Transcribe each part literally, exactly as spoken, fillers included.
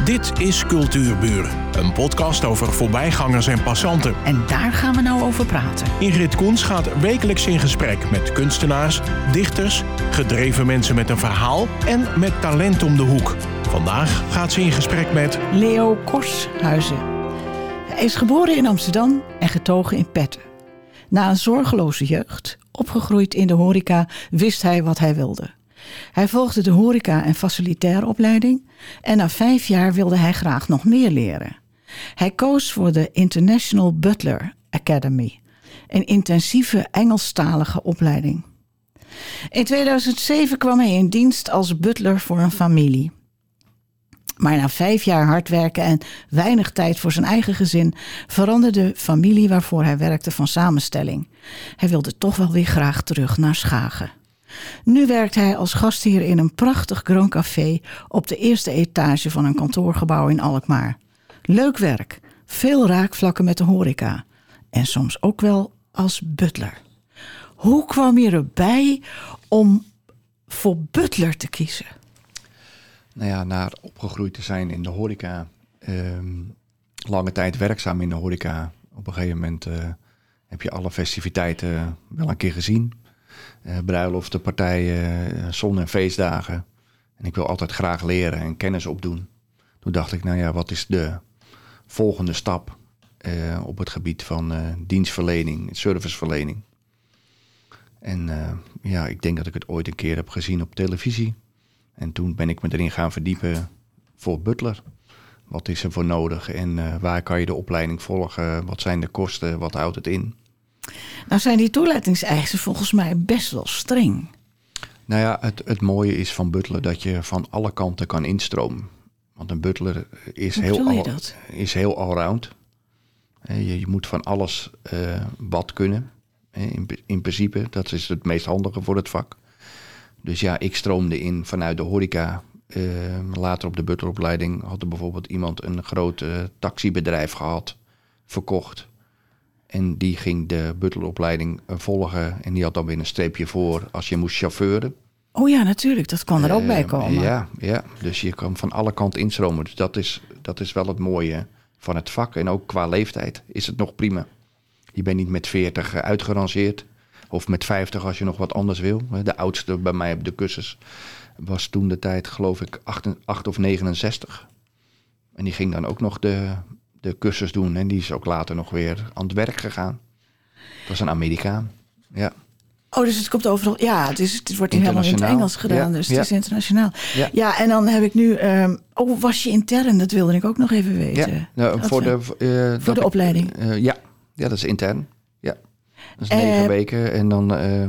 Dit is Cultuurburen, een podcast over voorbijgangers en passanten. En daar gaan we nou over praten. Ingrid Koens gaat wekelijks in gesprek met kunstenaars, dichters, gedreven mensen met een verhaal en met talent om de hoek. Vandaag gaat ze in gesprek met Leo Korshuizen. Hij is geboren in Amsterdam en getogen in Petten. Na een zorgeloze jeugd, opgegroeid in de horeca, wist hij wat hij wilde. Hij volgde de horeca- en facilitaire opleiding en na vijf jaar wilde hij graag nog meer leren. Hij koos voor de International Butler Academy, een intensieve Engelstalige opleiding. In tweeduizend zeven kwam hij in dienst als butler voor een familie. Maar na vijf jaar hard werken en weinig tijd voor zijn eigen gezin veranderde de familie waarvoor hij werkte van samenstelling. Hij wilde toch wel weer graag terug naar Schagen. Nu werkt hij als gastheer in een prachtig Grand Café op de eerste etage van een kantoorgebouw in Alkmaar. Leuk werk, veel raakvlakken met de horeca en soms ook wel als butler. Hoe kwam je erbij om voor butler te kiezen? Nou ja, na opgegroeid te zijn in de horeca, um, lange tijd werkzaam in de horeca. Op een gegeven moment uh, heb je alle festiviteiten wel een keer gezien. Uh, bruiloften, partijen, uh, zon- en feestdagen. En ik wil altijd graag leren en kennis opdoen. Toen dacht ik, nou ja, wat is de volgende stap uh, op het gebied van uh, dienstverlening, serviceverlening. En uh, ja, ik denk dat ik het ooit een keer heb gezien op televisie. En toen ben ik me erin gaan verdiepen voor butler. Wat is er voor nodig en uh, waar kan je de opleiding volgen? Wat zijn de kosten? Wat houdt het in? Nou zijn die toelatingseisen volgens mij best wel streng. Nou ja, het, het mooie is van butler dat je van alle kanten kan instromen. Want een butler is, Hoe heel, bedoel je al, dat? is heel allround. Je, je moet van alles uh, wat kunnen. In, in principe, dat is het meest handige voor het vak. Dus ja, ik stroomde in vanuit de horeca. Uh, later op de butleropleiding had er bijvoorbeeld iemand een groot uh, taxibedrijf gehad, verkocht. En die ging de butleropleiding uh, volgen. En die had dan weer een streepje voor als je moest chauffeuren. Oh ja, natuurlijk. Dat kan er ook uh, bij komen. Ja, ja, dus je kan van alle kanten instromen. Dus dat is, dat is wel het mooie van het vak. En ook qua leeftijd is het nog prima. Je bent niet met veertig uh, uitgerangeerd. Of met vijftig als je nog wat anders wil. De oudste bij mij op de cursus was toen de tijd, geloof ik, acht of negenenzestig. En die ging dan ook nog de, de cursus doen. En die is ook later nog weer aan het werk gegaan. Dat was een Amerikaan, ja. Oh, dus het komt overal. Ja, het, is, het wordt helemaal in het Engels gedaan, ja, dus het ja. is internationaal. Ja. ja, en dan heb ik nu... Um, oh, was je intern? Dat wilde ik ook nog even weten. Ja, nou, voor de, uh, voor de ik, opleiding? Uh, ja. ja, dat is intern. Ja. Dat is negen uh, weken en dan uh,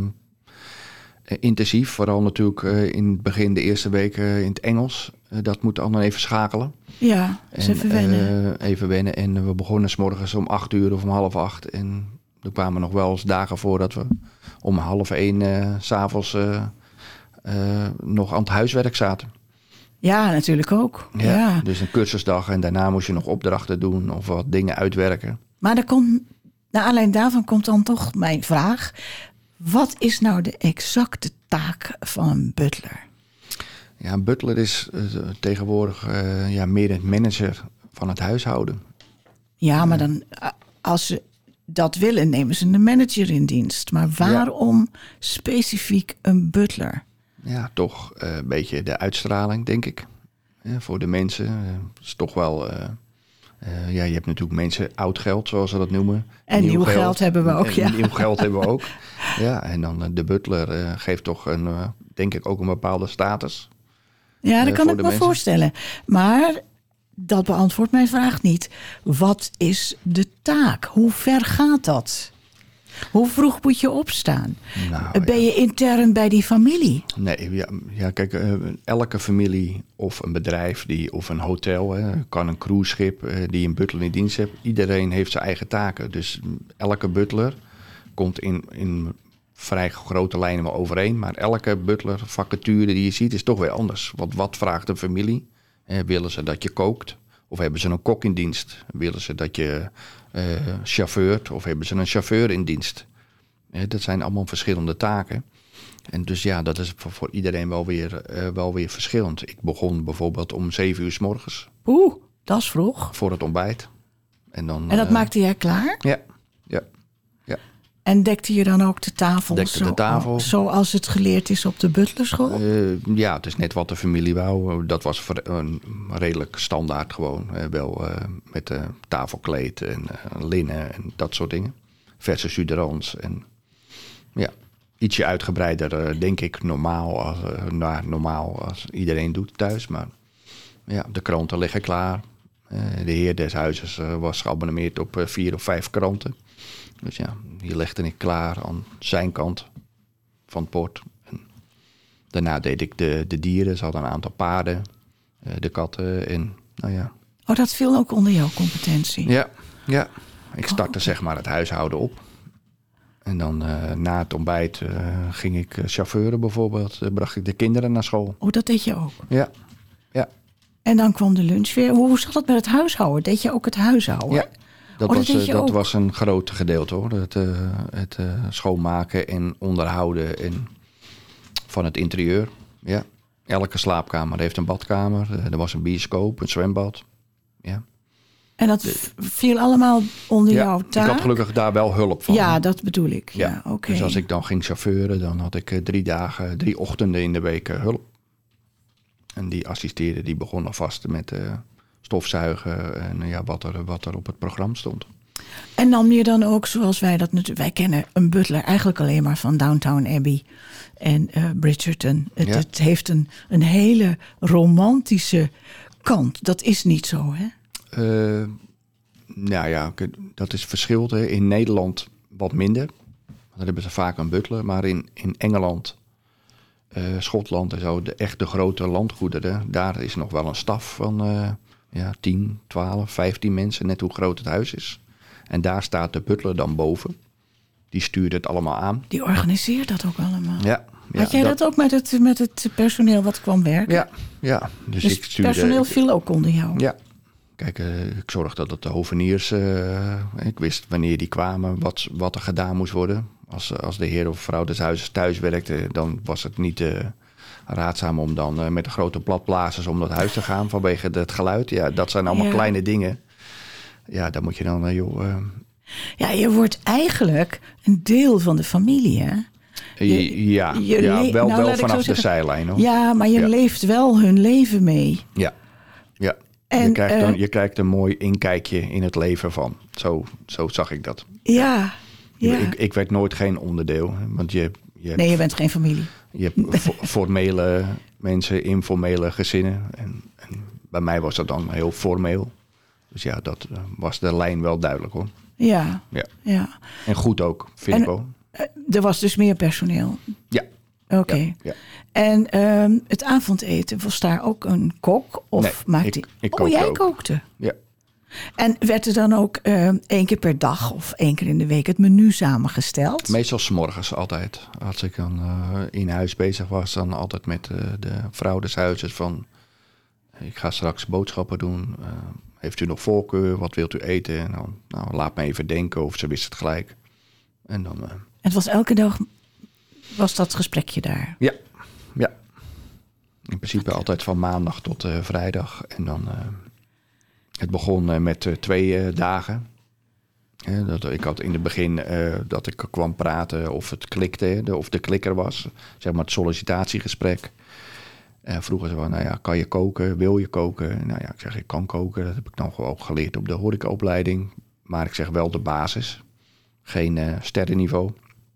intensief. Vooral natuurlijk uh, in het begin de eerste weken uh, in het Engels. Uh, dat moet dan even schakelen. Ja, dus en, even wennen. Uh, even wennen. En we begonnen 's morgens om acht uur of om half acht. En er kwamen nog wel eens dagen voor dat we om half één uh, 's avonds uh, uh, nog aan het huiswerk zaten. Ja, natuurlijk ook. Ja, ja. Dus een cursusdag en daarna moest je nog opdrachten doen of wat dingen uitwerken. Maar er komt... Naar aanleiding daarvan komt dan toch mijn vraag. Wat is nou de exacte taak van een butler? Ja, een butler is uh, tegenwoordig uh, ja, meer het manager van het huishouden. Ja, maar dan als ze dat willen, nemen ze een manager in dienst. Maar waarom ja. specifiek een butler? Ja, toch uh, een beetje de uitstraling, denk ik. Ja, voor de mensen. Uh, is toch wel... Uh, Uh, ja, je hebt natuurlijk mensen, oud geld, zoals ze dat noemen. En nieuw, nieuw geld, geld hebben we ook, en, ja. Nieuw geld hebben we ook. Ja, en dan uh, de butler uh, geeft toch, een, uh, denk ik, ook een bepaalde status. Ja, dat uh, kan ik me mensen. voorstellen. Maar dat beantwoordt mijn vraag niet. Wat is de taak? Hoe ver gaat dat? Hoe vroeg moet je opstaan? Nou, ben je ja. intern bij die familie? Nee, ja, ja kijk, uh, elke familie of een bedrijf die, of een hotel, hè, kan een cruiseschip uh, die een butler in dienst heeft. Iedereen heeft zijn eigen taken. Dus elke butler komt in, in vrij grote lijnen wel overeen. Maar elke butler vacature die je ziet is toch weer anders. Want wat vraagt een familie? Eh, willen ze dat je kookt? Of hebben ze een kok in dienst? Willen ze dat je uh, chauffeurt? Of hebben ze een chauffeur in dienst? Eh, dat zijn allemaal verschillende taken. En dus ja, dat is voor, voor iedereen wel weer, uh, wel weer verschillend. Ik begon bijvoorbeeld om zeven uur 's morgens. Oeh, dat is vroeg. Voor het ontbijt. En, dan, En dat uh, maakte jij klaar? Ja, ja, ja. En dekte je dan ook de tafel? Dekte zo, de tafel. Zoals het geleerd is op de butlerschool? Uh, ja, het is net wat de familie wou. Dat was ver, een redelijk standaard gewoon. Uh, wel uh, met uh, tafelkleed en uh, linnen en dat soort dingen. Verse suderans. En ja, ietsje uitgebreider, uh, denk ik, normaal als, uh, nou, normaal als iedereen doet thuis. Maar ja, de kranten liggen klaar. Uh, de heer des huizes uh, was geabonneerd op uh, vier of vijf kranten. Dus ja, die legde ik klaar aan zijn kant van het bord. En daarna deed ik de, de dieren. Ze hadden een aantal paarden, uh, de katten en nou ja. Oh, dat viel ook onder jouw competentie? Ja, ja. Ik startte oh. zeg maar het huishouden op. En dan uh, na het ontbijt uh, ging ik uh, chauffeuren bijvoorbeeld. Uh, bracht ik de kinderen naar school. Oh, dat deed je ook? Ja, ja. En dan kwam de lunch weer. Hoe zat het met het huishouden? Deed je ook het huishouden? Ja, dat, oh, was, dat, uh, dat was een groot gedeelte hoor. Het, uh, het uh, schoonmaken en onderhouden en van het interieur. Ja. Elke slaapkamer heeft een badkamer. Uh, er was een bioscoop, een zwembad. Ja. En dat v- viel allemaal onder ja, jouw taak? Ik had gelukkig daar wel hulp van. Ja, dat bedoel ik. Ja, ja. oké. Okay. Dus als ik dan ging chauffeuren, dan had ik uh, drie dagen, drie ochtenden in de week uh, hulp. En die assisteerden, die begonnen vast met uh, stofzuigen en uh, ja, wat, er, wat er op het programma stond. En nam je dan ook, zoals wij dat natuurlijk... Wij kennen een butler eigenlijk alleen maar van Downton Abbey en uh, Bridgerton. Het, ja. het heeft een, een hele romantische kant. Dat is niet zo, hè? Uh, nou ja, dat is verschil. Hè. In Nederland wat minder. Dan hebben ze vaak een butler. Maar in, in Engeland, uh, Schotland en zo, de echt de grote landgoederen... daar is nog wel een staf van uh, ja, tien, twaalf, vijftien mensen. Net hoe groot het huis is. En daar staat de butler dan boven. Die stuurt het allemaal aan. Die organiseert dat ook allemaal. Ja. Ja, Had jij dat, dat ook met het, met het personeel wat kwam werken? Ja, ja. Dus, dus ik stuurde, personeel viel ook onder jou? Ja. Kijk, uh, ik zorgde dat de hoveniers... Uh, ik wist wanneer die kwamen, wat, wat er gedaan moest worden. Als, als de heer of vrouw des huizes thuis werkte... dan was het niet uh, raadzaam om dan uh, met de grote platblazers... om dat huis te gaan vanwege het geluid. Ja, dat zijn allemaal ja. kleine dingen. Ja, dan moet je dan... Uh, joh, uh, ja, je wordt eigenlijk een deel van de familie, hè? Je, ja, je ja le- wel, nou, wel vanaf de zeggen, zijlijn. Hoor. Ja, maar je ja. leeft wel hun leven mee. Ja, ja. En, je, krijgt uh, een, je krijgt een mooi inkijkje in het leven van. Zo, zo zag ik dat. Ja, ja. Ik, ik werd nooit geen onderdeel. Want je, je nee, je bent geen familie. Je hebt formele mensen, informele gezinnen. En, en bij mij was dat dan heel formeel. Dus ja, dat uh, was de lijn wel duidelijk hoor. Ja, ja. ja. En goed ook, vind en, ik wel. Er was dus meer personeel? Ja. Oké. Okay. Ja, ja. En um, het avondeten, was daar ook een kok? Of nee, maakte... ik, ik oh, jij ook. kookte? Ja. En werd er dan ook uh, één keer per dag of één keer in de week het menu samengesteld? Meestal 's morgens altijd. Als ik dan uh, in huis bezig was, dan altijd met uh, de vrouw des huizes van... ik ga straks boodschappen doen. Uh, heeft u nog voorkeur? Wat wilt u eten? En dan, nou, laat me even denken of ze wist het gelijk. En dan... Uh, het was elke dag, was dat gesprekje daar? Ja, ja. In principe okay. altijd van maandag tot uh, vrijdag. En dan, uh, het begon uh, met uh, twee uh, dagen. Ja, dat, ik had in het begin uh, dat ik kwam praten of het klikte, de, of de klikker was. Zeg maar het sollicitatiegesprek. Uh, vroegen ze van, nou ja, kan je koken? Wil je koken? Nou ja, ik zeg, ik kan koken. Dat heb ik dan gewoon geleerd op de horecaopleiding. Maar ik zeg wel de basis. Geen uh, sterrenniveau.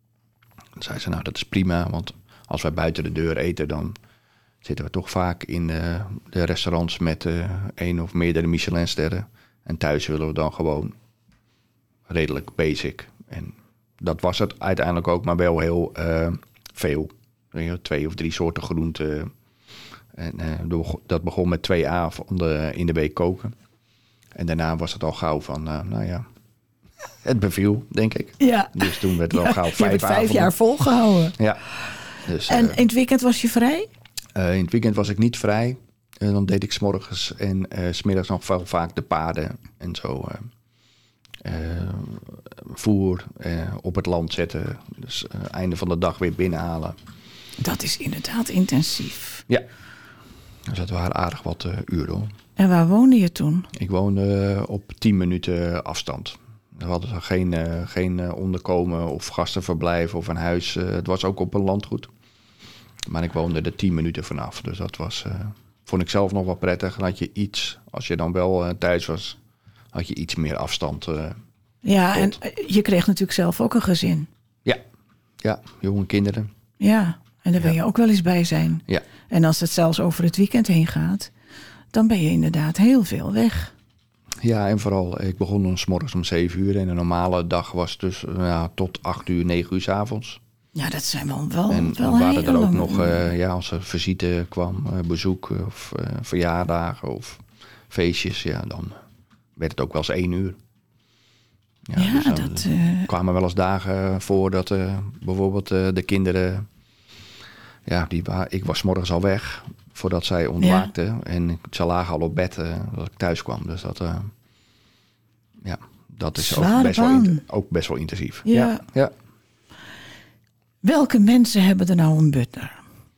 Dan zei ze, nou dat is prima, want als wij buiten de deur eten... dan zitten we toch vaak in uh, de restaurants met uh, één of meerdere Michelinsterren. En thuis willen we dan gewoon redelijk basic. En dat was het uiteindelijk ook, maar wel heel uh, veel. Twee of drie soorten groenten. En uh, dat begon met twee avonden in de week koken. En daarna was het al gauw van, uh, nou ja... Het beviel, denk ik. Ja. Dus toen werd het ja, al gauw vijf je hebt vijf avonden. jaar volgehouden. Ja. Dus, en uh, in het weekend was je vrij? Uh, in het weekend was ik niet vrij. Uh, dan deed ik 's morgens en uh, 's middags nog wel vaak de paarden en zo. Uh, uh, voer uh, op het land zetten. Dus uh, einde van de dag weer binnenhalen. Dat is inderdaad intensief. Ja, dus dat waren aardig wat uh, uren. Hoor. En waar woonde je toen? Ik woonde uh, op tien minuten afstand. We hadden geen, uh, geen uh, onderkomen of gastenverblijf of een huis. Uh, het was ook op een landgoed. Maar ik woonde er tien minuten vanaf. Dus dat was, uh, vond ik zelf nog wel prettig. Dan had je iets, als je dan wel uh, thuis was, had je iets meer afstand. Uh, ja, tot. en je kreeg natuurlijk zelf ook een gezin. Ja, ja, jonge kinderen. Ja, en daar wil Ja. je ook wel eens bij zijn. Ja. En als het zelfs over het weekend heen gaat, dan ben je inderdaad heel veel weg. Ja, en vooral, ik begon dan 's morgens om zeven uur. En een normale dag was dus uh, tot acht uur, negen uur 's avonds. Ja, dat zijn wel, wel, En wel dan waren hele er ook lange nog, uren. uh, ja, als er visite kwam, uh, bezoek of uh, verjaardagen of feestjes, ja, dan werd het ook wel eens één uur. Ja, dus dan dat... Uh, kwamen wel eens dagen voor dat uh, bijvoorbeeld uh, de kinderen, ja, die wa- ik was 's morgens al weg voordat zij ontwaakten. En ze lagen al op bed uh, als ik thuis kwam. Dus dat, uh, ja, dat is ook Zware best, wel baan. in- ook best wel intensief. Ja. Ja, ja. welke mensen hebben er nou een butler?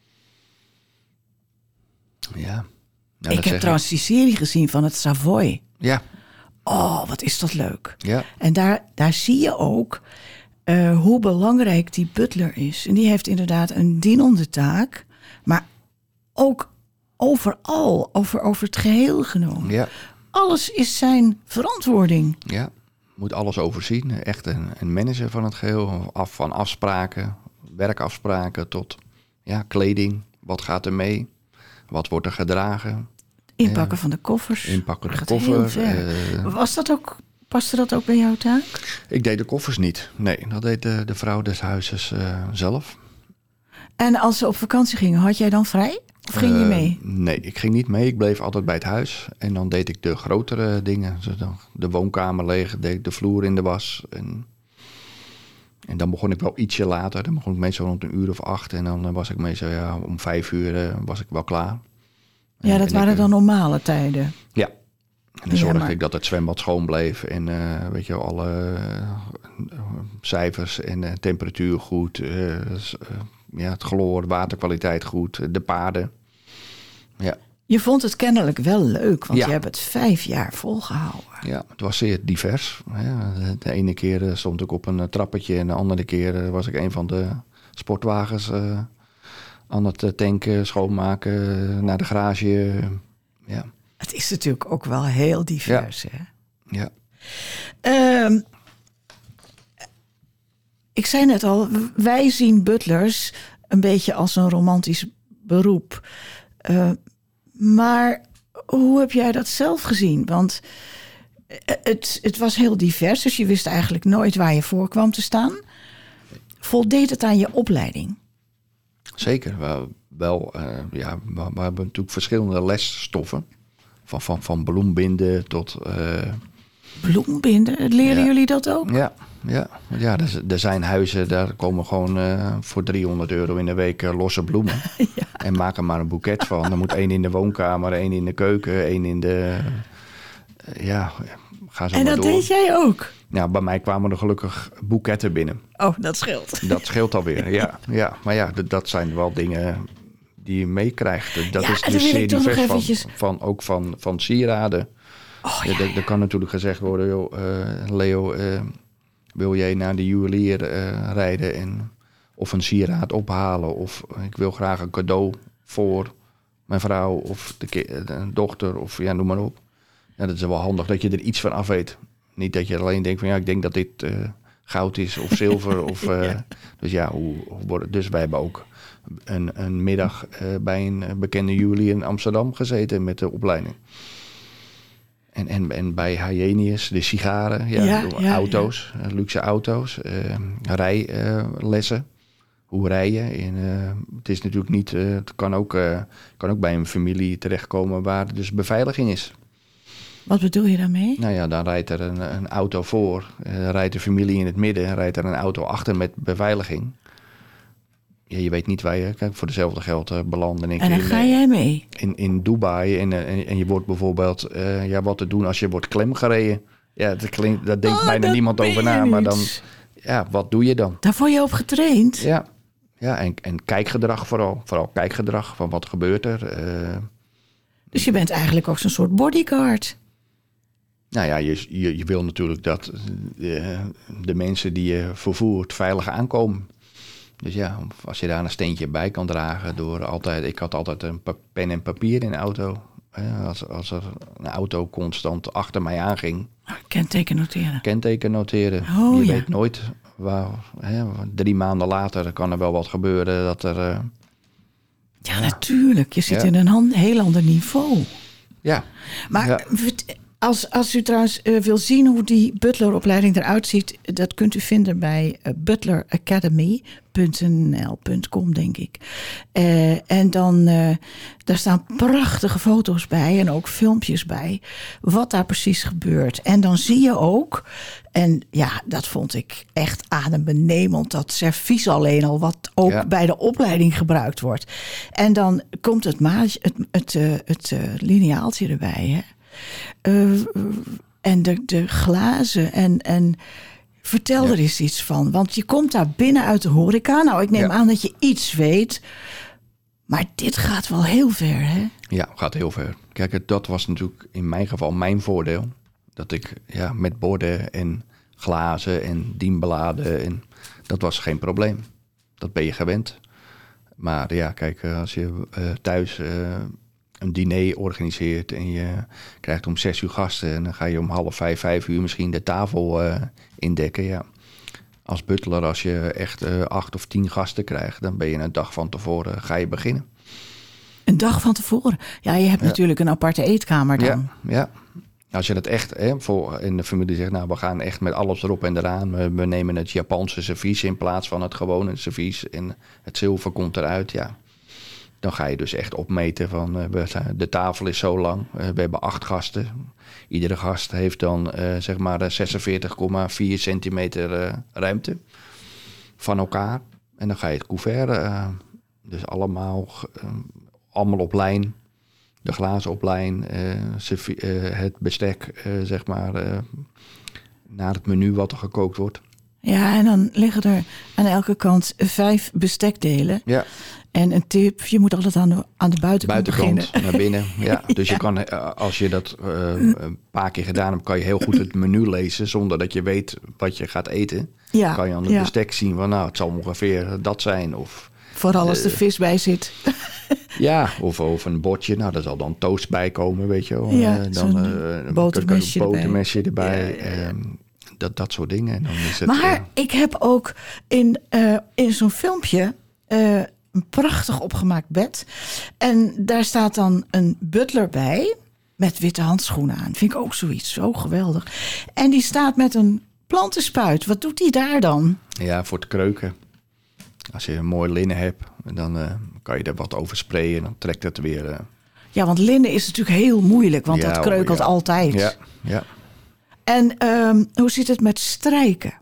ja. Ja, ik dat heb zeg trouwens die serie gezien van het Savoy. Ja, Oh, wat is dat leuk. ja, En daar, daar zie je ook uh, hoe belangrijk die butler is. En die heeft inderdaad een dienende taak, maar ook overal, over, over het geheel genomen. ja. Alles is zijn verantwoording. Ja, moet alles overzien. Echt een, een manager van het geheel. Af van afspraken, werkafspraken tot ja, kleding. Wat gaat er mee? Wat wordt er gedragen? Inpakken Ja. van de koffers. Inpakken de Gaat koffer. heel ver. eh, Was dat ook, paste dat ook bij jouw taak? ik deed de koffers niet. Nee, dat deed de, de vrouw des huizes uh, zelf. En als ze op vakantie gingen, had jij dan vrij? Of ging je Uh, mee? Nee, ik ging niet mee. Ik bleef altijd bij het huis. En dan deed ik de grotere dingen. Dus dan de woonkamer leeg, deed ik de vloer in de was. En, en dan begon ik wel ietsje later. Dan begon ik meestal rond een uur of acht. En dan was ik meestal ja, om vijf uur uh, was ik wel klaar. Ja, dat en waren ik, dan normale tijden. Ja. En dan Ja, zorgde maar- ik dat het zwembad schoon bleef. En uh, weet je, alle uh, cijfers en uh, temperatuur goed. Uh, s- uh, ja, het chloor, waterkwaliteit goed. De paarden. Ja. Je vond het kennelijk wel leuk, want Ja. je hebt het vijf jaar volgehouden. Ja, het was zeer divers. Ja, de, de ene keer uh, stond ik op een uh, trappetje en de andere keer uh, was ik een van de sportwagens uh, aan het uh, tanken, schoonmaken, uh, naar de garage. Uh, ja, Het is natuurlijk ook wel heel divers, hè? ja, Ehm, ik zei net al, w- wij zien butlers een beetje als een romantisch beroep. Uh, maar hoe heb jij dat zelf gezien? Want het, het was heel divers, dus je wist eigenlijk nooit waar je voor kwam te staan. Voldeed het aan je opleiding? zeker. Wel, wel uh, ja, we, we hebben natuurlijk verschillende lesstoffen. Van, van, van bloembinden tot... Uh, Bloembinden, leren Ja. jullie dat ook? ja, ja, ja er, z- er zijn huizen, daar komen gewoon uh, voor driehonderd euro in de week uh, losse bloemen. Ja. En maak er maar een boeket van. Er moet één in de woonkamer, één in de keuken, één in de... uh, ja, ga zo En maar dat door. deed jij ook? Ja, bij mij kwamen er gelukkig boeketten binnen. Oh, dat scheelt. Dat scheelt alweer, ja. ja. Maar ja, d- dat zijn wel dingen die je meekrijgt. Dat Ja, is en dan dus wil zeer ik toch nog divers van, eventjes- van, ook van, van sieraden. Oh, Ja, ja, er- Er kan natuurlijk gezegd worden, joh, uh, Leo, uh, wil jij naar de juwelier uh, rijden en of een sieraad ophalen? Of ik wil graag een cadeau voor mijn vrouw of de, ki- de dochter of ja, noem maar op. Ja, dat is wel handig dat je er iets van af weet. Niet dat je alleen denkt van ja, ik denk dat dit uh, goud is of zilver. of, uh, Ja. Dus ja, hoe, hoe wordt het? Dus wij hebben ook een, een middag uh, bij een bekende juwelier in Amsterdam gezeten met de opleiding. En, en, en bij Hyenius, de sigaren, ja, Ja, door ja, auto's, uh, luxe auto's, uh, rijlessen. Uh, Hoe rij je? En, uh, het is natuurlijk niet, uh, het kan ook, uh, kan ook bij een familie terechtkomen waar dus beveiliging is. Wat bedoel je daarmee? Nou ja, dan rijdt er een, een auto voor, uh, rijdt de familie in het midden, rijdt er een auto achter met beveiliging. Ja, je weet niet waar je, kijk, voor dezelfde geld uh, belanden. En dan ga jij mee. In, in Dubai en, en, en je wordt bijvoorbeeld, uh, ja, wat te doen als je wordt klemgereden. Ja, dat klinkt, daar denkt Oh, bijna dat niemand meen over je na, maar niet. dan, ja, wat doe je dan? Daar word je op getraind? Ja, ja en, en kijkgedrag vooral. Vooral kijkgedrag van wat gebeurt er. Uh, dus je bent eigenlijk ook zo'n soort bodyguard. Nou ja, je, je, je wil natuurlijk dat de, de mensen die je vervoert veilig aankomen. Dus ja, als je daar een steentje bij kan dragen door altijd... Ik had altijd een pa- pen en papier in de auto. Als, als er een auto constant achter mij aanging. Kenteken noteren. Kenteken noteren. Oh, je ja. weet nooit, waar, hè, drie maanden later kan er wel wat gebeuren dat er... Uh, ja, natuurlijk. Je zit ja. in een hand, heel ander niveau. Ja. Maar ja. Als, als u trouwens uh, wil zien hoe die butleropleiding eruit ziet... dat kunt u vinden bij uh, butler academy punt n l punt com, denk ik. Uh, en dan, uh, daar staan prachtige foto's bij en ook filmpjes bij... wat daar precies gebeurt. En dan zie je ook... en ja, dat vond ik echt adembenemend... dat servies alleen al, wat ook ja. bij de opleiding gebruikt wordt. En dan komt het, maatje, het, het, uh, het uh, lineaaltje erbij, hè? Uh, en de, de glazen en, en vertel ja. er eens iets van. Want je komt daar binnen uit de horeca. Nou, ik neem ja. aan dat je iets weet. Maar dit gaat wel heel ver, hè? Ja, gaat heel ver. Kijk, dat was natuurlijk in mijn geval mijn voordeel. Dat ik ja, met borden en glazen en dienbladen... En, dat was geen probleem. Dat ben je gewend. Maar ja, kijk, als je uh, thuis... Uh, een diner organiseert en je krijgt om zes uur gasten... en dan ga je om half vijf, vijf uur misschien de tafel uh, indekken. Ja. Als butler, als je echt uh, acht of tien gasten krijgt... dan ben je een dag van tevoren, ga je beginnen. Een dag van tevoren? Ja, je hebt ja. natuurlijk een aparte eetkamer dan. Ja, ja. Als je dat echt, hè, voor in de familie zegt... nou, we gaan echt met alles erop en eraan. We, we nemen het Japanse servies in plaats van het gewone servies... en het zilver komt eruit, ja... Dan ga je dus echt opmeten van uh, we zijn, de tafel is zo lang. Uh, we hebben acht gasten. Iedere gast heeft dan uh, zeg maar zesenveertig komma vier centimeter uh, ruimte van elkaar. En dan ga je het couvert. Uh, dus allemaal, uh, allemaal op lijn. De glazen op lijn. Uh, servi- uh, het bestek, uh, zeg maar, uh, naar het menu wat er gekookt wordt. Ja, en dan liggen er aan elke kant vijf bestekdelen. Ja. En een tip, je moet altijd aan de, aan de buitenkant, buitenkant beginnen. naar binnen, ja. Dus ja. je kan, als je dat uh, een paar keer gedaan hebt... kan je heel goed het menu lezen... zonder dat je weet wat je gaat eten. Ja. Kan je aan het ja. bestek zien van... nou, het zal ongeveer dat zijn. Of, Vooral als uh, er vis bij zit. Ja, of, of een bordje. Nou, daar zal dan toast bij komen, weet je wel. Ja, uh, dan uh, een botermesje een botermesje erbij. erbij. Ja, ja, ja. Um, dat, dat soort dingen. En dan is het, maar uh, ik heb ook in, uh, in zo'n filmpje... Uh, een prachtig opgemaakt bed. En daar staat dan een butler bij... met witte handschoenen aan. Vind ik ook zoiets, zo geweldig. En die staat met een plantenspuit. Wat doet hij daar dan? Ja, voor het kreuken. Als je een mooi linnen hebt... dan uh, kan je er wat over sprayen... en dan trekt het weer... Uh... Ja, want linnen is natuurlijk heel moeilijk... want ja, dat kreukelt ja. altijd. Ja, ja. En um, hoe zit het met strijken?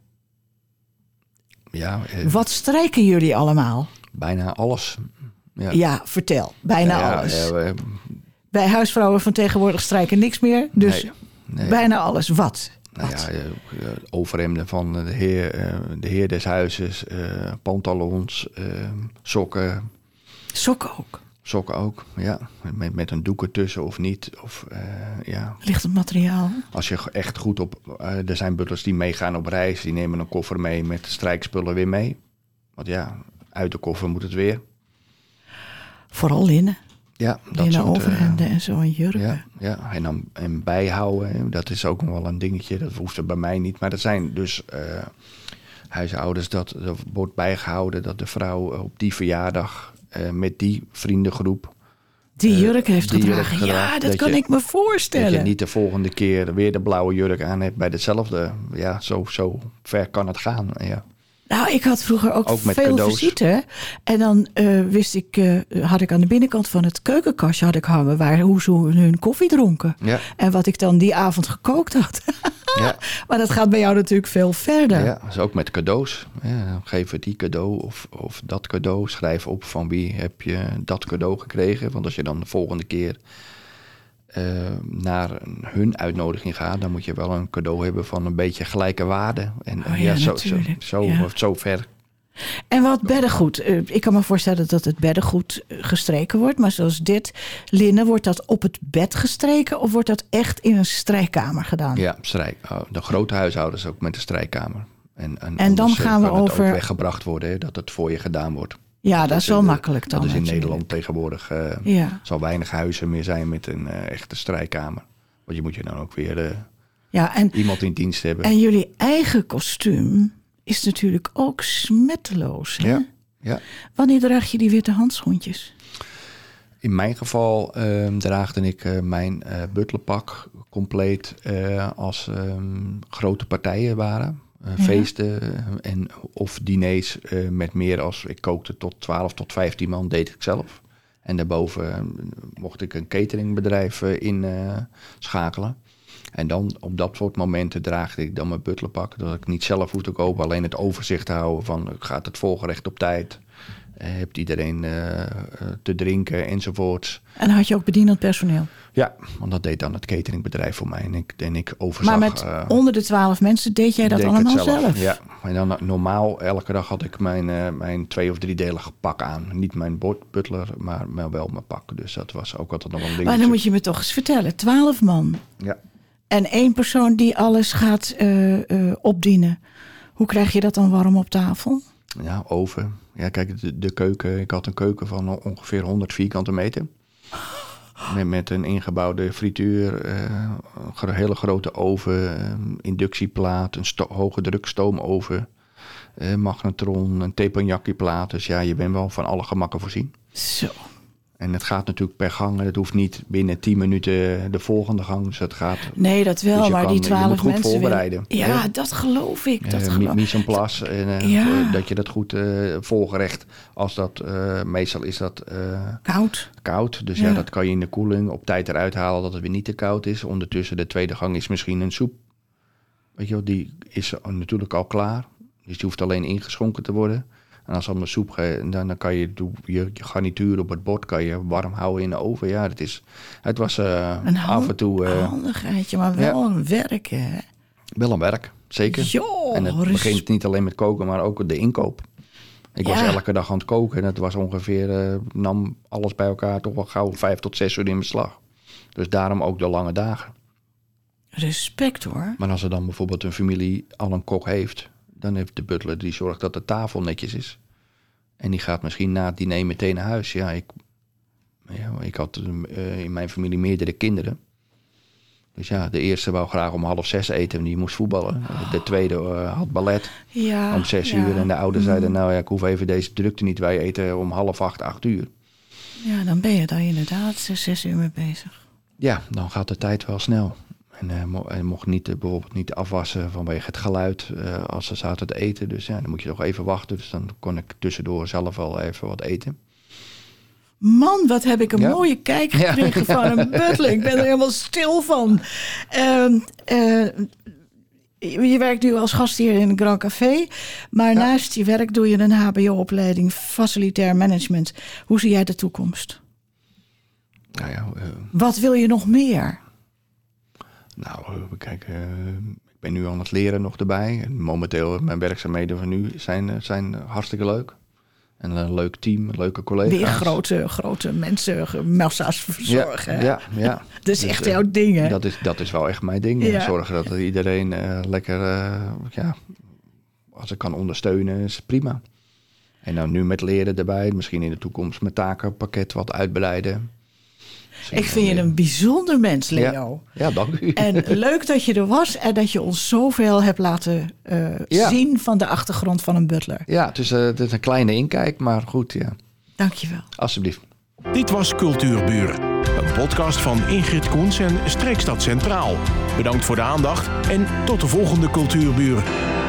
Ja, uh, Wat strijken jullie allemaal? Bijna alles. Ja, ja vertel. Bijna ja, alles. Ja, we, Bij huisvrouwen van tegenwoordig strijken niks meer. Dus nee, nee. bijna alles. Wat? Nou Wat? ja, overhemden van de heer, de heer des huizes, uh, pantalons, uh, sokken. Sokken ook? Sokken ook, ja. Met, met een doek ertussen of niet. Of, uh, ja. Ligt het materiaal? Als je echt goed op... Uh, er zijn butlers die meegaan op reis. Die nemen een koffer mee met strijkspullen weer mee. Want ja... Uit de koffer moet het weer. Vooral linnen. Ja, dat linnen soort, overhemden uh, en zo en jurken. Ja, ja. En dan en bijhouden, dat is ook nog wel een dingetje. Dat hoeft er bij mij niet. Maar er zijn dus uh, huishoudens dat er wordt bijgehouden... dat de vrouw op die verjaardag uh, met die vriendengroep... Die jurk heeft die gedragen. Jurk gedragen. Ja, dat, dat kan je, ik me voorstellen. Dat je niet de volgende keer weer de blauwe jurk aan hebt bij hetzelfde. Ja, zo, zo ver kan het gaan, ja. Nou, ik had vroeger ook, ook met veel cadeaus. visite. En dan uh, wist ik, uh, had ik aan de binnenkant van het keukenkastje had ik hangen waar hoe ze hun koffie dronken. Ja. En wat ik dan die avond gekookt had. Ja. Maar dat gaat bij jou natuurlijk veel verder. Ja, dus ook met cadeaus. Ja, geef die cadeau of, of dat cadeau. Schrijf op van wie heb je dat cadeau gekregen. Want als je dan de volgende keer uh, naar hun uitnodiging gaat... dan moet je wel een cadeau hebben van een beetje gelijke waarde. En Oh, ja, ja, zo, natuurlijk. zo, zo, ja. zo ver En wat beddengoed? Uh, ik kan me voorstellen dat het beddengoed gestreken wordt. Maar zoals dit linnen, wordt dat op het bed gestreken? Of wordt dat echt in een strijkkamer gedaan? Ja, strijk. Oh, de grote huishoudens ook met de strijkkamer. En, en, en dan gaan we kan over... het ook weggebracht worden, hè, dat het voor je gedaan wordt. Ja, dat, dat is wel in, makkelijk dan. Dat is in natuurlijk. Nederland tegenwoordig. Uh, ja. zal weinig huizen meer zijn met een uh, echte strijkkamer. Want je moet je dan ook weer uh, ja, en, iemand in dienst hebben. En jullie eigen kostuum is natuurlijk ook smetteloos. Hè? Ja, ja. Wanneer draag je die witte handschoentjes? In mijn geval uh, draagde ik uh, mijn uh, butlerpak compleet uh, als um, grote partijen waren. Uh, ja. Feesten en of diners uh, met meer als ik kookte tot twaalf tot vijftien man, deed ik zelf. En daarboven uh, mocht ik een cateringbedrijf uh, in uh, schakelen. En dan op dat soort momenten draagde ik dan mijn butlerpak. Dat ik niet zelf hoefde te kopen, alleen het overzicht houden van gaat het volgerecht op tijd. Uh, hebt iedereen uh, uh, te drinken enzovoorts. En had je ook bedienend personeel? Ja, want dat deed dan het cateringbedrijf voor mij. En ik, en ik overzag... Maar met uh, onder de twaalf mensen deed jij dat deed allemaal zelf. zelf? Ja, en dan normaal elke dag had ik mijn, uh, mijn twee- of driedelige pak aan. Niet mijn butler, maar, maar wel mijn pak. Dus dat was ook altijd nog wel een ding. Maar dan moet je me toch eens vertellen. Twaalf man. Ja. En één persoon die alles gaat uh, uh, opdienen. Hoe krijg je dat dan warm op tafel? Ja, oven. Ja, kijk, de, de keuken. Ik had een keuken van ongeveer honderd vierkante meter. Met, met een ingebouwde frituur, uh, een hele grote oven, uh, inductieplaat, een sto- hoge druk stoomoven, uh, magnetron, een teppanyaki-plaat. Dus ja, je bent wel van alle gemakken voorzien. Zo. En het gaat natuurlijk per gang. En het hoeft niet binnen tien minuten de volgende gang. Dus het gaat. Nee, dat wel. Dus maar kan, die twaalf mensen voorbereiden. Willen... Ja, hè? Dat geloof ik. Dat uh, geloof... Mise en place. En, uh, ja. Dat je dat goed uh, volgerecht. Als dat uh, meestal is dat uh, koud. Koud. Dus ja. ja, dat kan je in de koeling op tijd eruit halen dat het weer niet te koud is. Ondertussen de tweede gang is misschien een soep. Weet je wel, die is natuurlijk al klaar. Dus die hoeft alleen ingeschonken te worden. En als allemaal soep ge- dan, dan kan je je, je garnituur op het bord kan je warm houden in de oven. Ja, het, is, het was uh, een af en toe... Een uh, handigheidje, maar wel ja. een werk, hè? Wel een werk, zeker. Jo, en het res- begint niet alleen met koken, maar ook de inkoop. Ik ja. was elke dag aan het koken en het was ongeveer... Uh, nam alles bij elkaar toch wel gauw vijf tot zes uur in beslag. Dus daarom ook de lange dagen. Respect, hoor. Maar als er dan bijvoorbeeld een familie al een kok heeft... dan heeft de butler die zorgt dat de tafel netjes is. En die gaat misschien na het diner meteen naar huis. Ja, ik, ja, ik had uh, in mijn familie meerdere kinderen. Dus ja, de eerste wou graag om half zes eten en die moest voetballen. Oh. De tweede uh, had ballet ja, om zes ja. uur. En de ouders mm. zeiden, nou ja, ik hoef even deze drukte niet. Wij eten om half acht, acht uur. Ja, dan ben je daar inderdaad zes, zes uur mee bezig. Ja, dan gaat de tijd wel snel. En uh, mo- en mocht niet, uh, bijvoorbeeld niet afwassen vanwege het geluid uh, als ze zaten te eten. Dus ja, dan moet je nog even wachten. Dus dan kon ik tussendoor zelf wel even wat eten. Man, wat heb ik een ja. mooie kijk gekregen ja. van een butler. Ik ben er helemaal stil van. Uh, uh, je werkt nu als gastheer in een Grand Café. Maar ja. naast je werk doe je een H B O-opleiding Facilitair Management. Hoe zie jij de toekomst? Nou ja, uh, wat wil je nog meer? Nou, kijk, uh, ik ben nu aan het leren nog erbij. En momenteel, mijn werkzaamheden van nu zijn, zijn hartstikke leuk. En een leuk team, leuke collega's. Weer grote, grote mensen, massa's verzorgen. Ja, ja, ja. Dat is dus, echt jouw ding, hè? Dat is, dat is wel echt mijn ding. Ja. Zorgen dat iedereen uh, lekker, uh, ja, als ik kan ondersteunen, is prima. En nou nu met leren erbij, misschien in de toekomst mijn takenpakket wat uitbreiden. Ik vind je een bijzonder mens, Leo. Ja, ja, dank u. En leuk dat je er was en dat je ons zoveel hebt laten uh, ja. zien van de achtergrond van een butler. Ja, het is, uh, het is een kleine inkijk, maar goed, ja. Dank je wel. Alsjeblieft. Dit was Cultuurbuur, een podcast van Ingrid Koens en Streekstad Centraal. Bedankt voor de aandacht en tot de volgende Cultuurbuur.